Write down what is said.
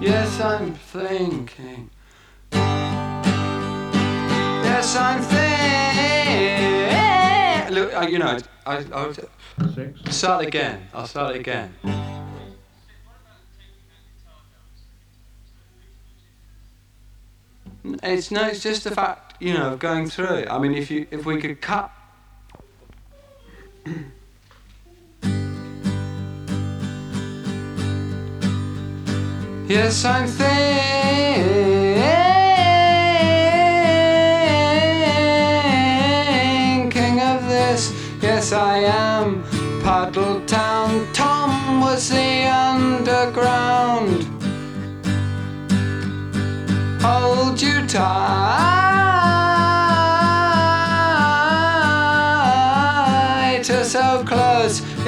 Yes, I'm thinking. Yes, I'm thinking. Look, you know, I'll start again. I'll start again. It's just the fact, you know, of going through it. I mean, if we could cut. Yes, I'm thinking of this. Yes, I am. Puddletown Tom was the underground. Hold you tight.